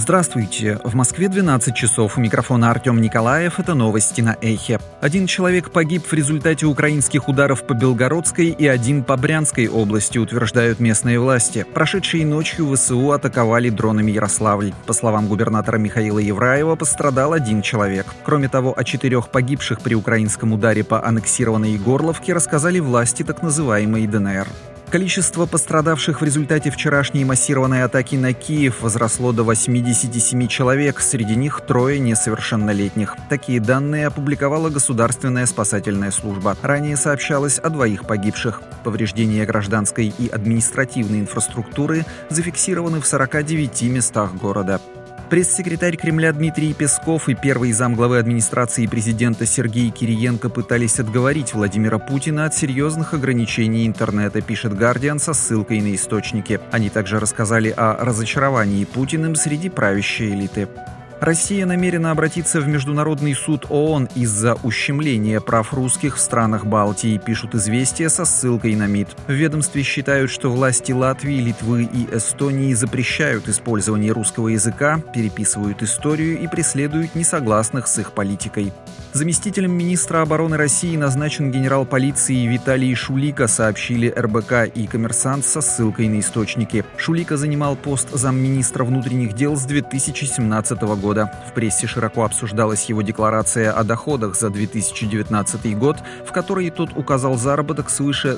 Здравствуйте. В Москве 12 часов. У микрофона Артем Николаев. Это новости на Эхе. Один человек погиб в результате украинских ударов по Белгородской и один по Брянской области, утверждают местные власти. Прошедшей ночью ВСУ атаковали дронами Ярославль. По словам губернатора Михаила Евраева, пострадал один человек. Кроме того, о 4 погибших при украинском ударе по аннексированной Горловке рассказали власти так называемой ДНР. Количество пострадавших в результате вчерашней массированной атаки на Киев возросло до 87 человек, среди них 3 несовершеннолетних. Такие данные опубликовала Государственная спасательная служба. Ранее сообщалось о 2 погибших. Повреждения гражданской и административной инфраструктуры зафиксированы в 49 местах города. Пресс-секретарь Кремля Дмитрий Песков и первый замглавы администрации президента Сергей Кириенко пытались отговорить Владимира Путина от серьезных ограничений интернета, пишет «Гардиан» со ссылкой на источники. Они также рассказали о разочаровании Путиным среди правящей элиты. Россия намерена обратиться в Международный суд ООН из-за ущемления прав русских в странах Балтии, пишут «Известия» со ссылкой на МИД. В ведомстве считают, что власти Латвии, Литвы и Эстонии запрещают использование русского языка, переписывают историю и преследуют несогласных с их политикой. Заместителем министра обороны России назначен генерал полиции Виталий Шулика, сообщили РБК и «Коммерсант» со ссылкой на источники. Шулика занимал пост замминистра внутренних дел с 2017 года. В прессе широко обсуждалась его декларация о доходах за 2019 год, в которой тот указал заработок свыше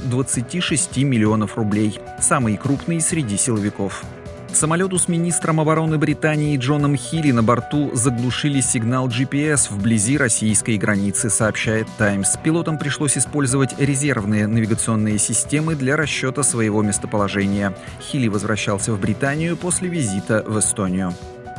26 миллионов рублей. Самый крупный среди силовиков. Самолету с министром обороны Британии Джоном Хилли на борту заглушили сигнал GPS вблизи российской границы, сообщает «Таймс». Пилотам пришлось использовать резервные навигационные системы для расчета своего местоположения. Хилли возвращался в Британию после визита в Эстонию.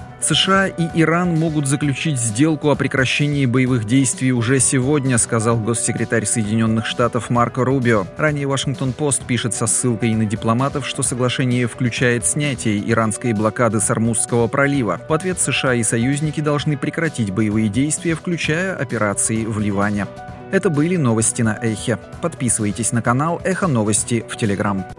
США и Иран могут заключить сделку о прекращении боевых действий уже сегодня, сказал госсекретарь Соединенных Штатов Марко Рубио. Ранее Вашингтон-Пост пишет со ссылкой на дипломатов, что соглашение включает снятие иранской блокады с Ормузского пролива. В ответ США и союзники должны прекратить боевые действия, включая операции в Ливане. Это были новости на Эхе. Подписывайтесь на канал Эхо Новости в Телеграм.